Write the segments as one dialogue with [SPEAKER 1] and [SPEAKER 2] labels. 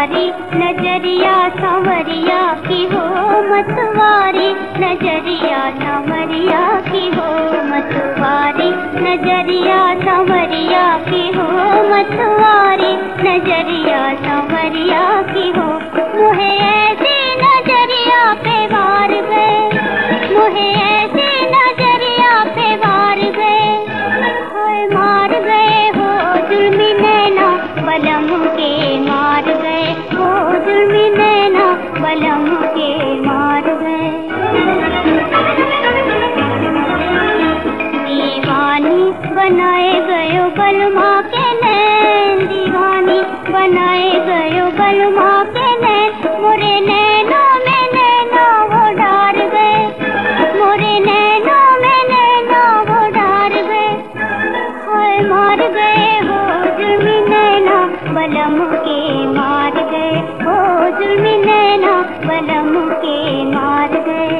[SPEAKER 1] मतवारी नजरिया सांवरिया की हो मतवारी नजरिया सांवरिया की हो मतवारी नजरिया सांवरिया की हो मतवारी नजरिया सांवरिया की हो। मुहे ऐसी नजरिया पे वार गए, मुहे ऐसी नजरिया पे वार गए, होए मार गए हो जुल्मी नैना बलम के मार गए, हो जुल्मी नैना बलम के मार गए। दीवानी बनाए गयो बलमा के नैन, दीवानी बनाए गयो बलमा के नैन, मोरे नैनों में नैना वो डार गए, मोरे नैनों में नैना वो डार गए, हाय मार गए हो जुल्मी नैना बलम के मार गए, हो जुल्मी नैना बलम के मार गए।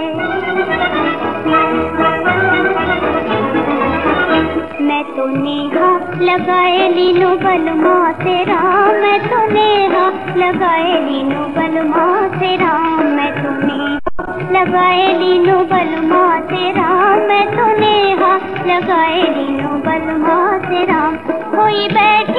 [SPEAKER 1] मैं तो नेहा लगाए लीनो बलमा से राम, मैं तो नेहा लगाए लीनो बलमा से राम, मैं तो नेहा लगाए लीनो बलमा से राम, मैं तो नेहा लगाए लीनो बलमा से राम। कोई बैठ